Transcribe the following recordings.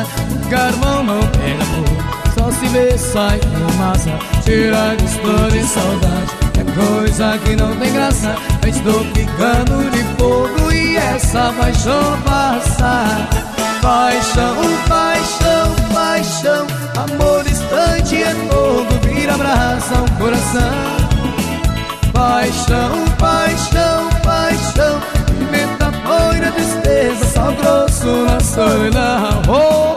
carvão não pega fogo, só se vê sai fumaça. Tira de dor e saudade, é coisa que não tem graça. Eu estou ficando de fogo e essa paixão passa. Paixão, paixão, paixão, amor distante é fogo, vira abraça o coração. Paixão, paixão, paixão, pimenta, poeira, tristeza, sal grosso na solidão. Oh!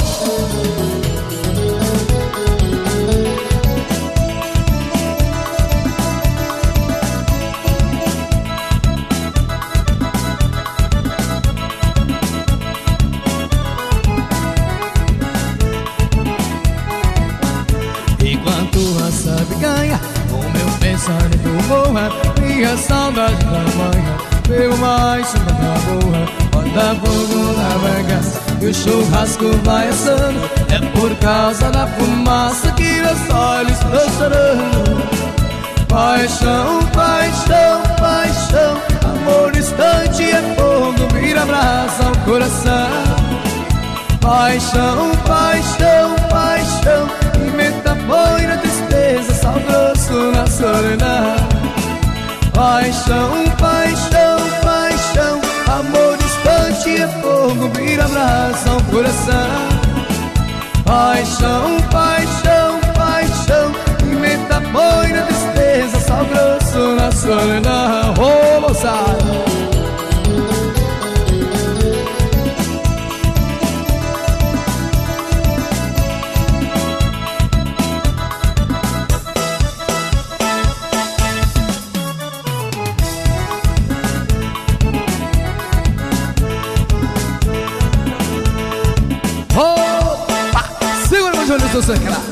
Enquanto a sabe ganha, o meu pensamento voa, minha saudade da manhã veio mais uma da boa. Bota fogo na bagaça e o churrasco vai assando, é por causa da fumaça que meus olhos estão chorando. Paixão, paixão, paixão, amor distante é fogo, vira abraça o coração. Paixão, paixão, paixão, pimenta, poeira, tristeza, sal grosso na solidão. Paixão, paixão, paixão, amor distante é fogo, vira abraça o coração. Paixão, paixão, paixão, pimenta, poeira, tristeza, sal grosso na solidão. Oh, moçada! Segura meu joelho, seu secreto.